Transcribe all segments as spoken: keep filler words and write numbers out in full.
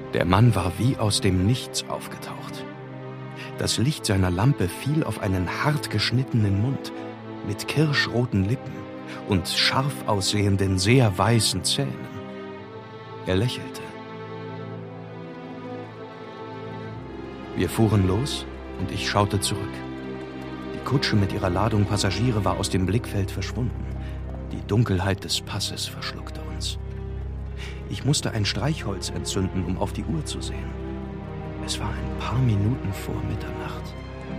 Der Mann war wie aus dem Nichts aufgetaucht. Das Licht seiner Lampe fiel auf einen hart geschnittenen Mund mit kirschroten Lippen und scharf aussehenden, sehr weißen Zähnen. Er lächelte. Wir fuhren los und ich schaute zurück. Die Kutsche mit ihrer Ladung Passagiere war aus dem Blickfeld verschwunden. Die Dunkelheit des Passes verschluckte uns. Ich musste ein Streichholz entzünden, um auf die Uhr zu sehen. Es war ein paar Minuten vor Mitternacht.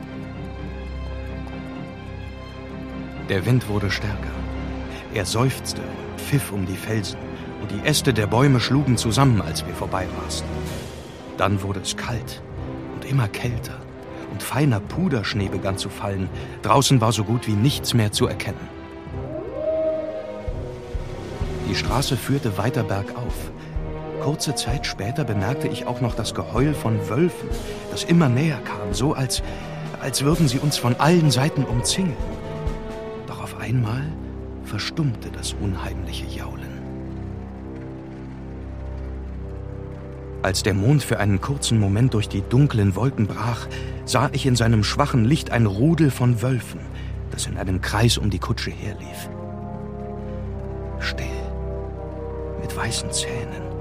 Der Wind wurde stärker. Er seufzte und pfiff um die Felsen, und die Äste der Bäume schlugen zusammen, als wir vorbeirasten. Dann wurde es kalt und immer kälter, und feiner Puderschnee begann zu fallen. Draußen war so gut wie nichts mehr zu erkennen. Die Straße führte weiter bergauf. Kurze Zeit später bemerkte ich auch noch das Geheul von Wölfen, das immer näher kam, so als, als würden sie uns von allen Seiten umzingeln. Doch auf einmal verstummte das unheimliche Jaulen. Als der Mond für einen kurzen Moment durch die dunklen Wolken brach, sah ich in seinem schwachen Licht ein Rudel von Wölfen, das in einem Kreis um die Kutsche herlief. Still, mit weißen Zähnen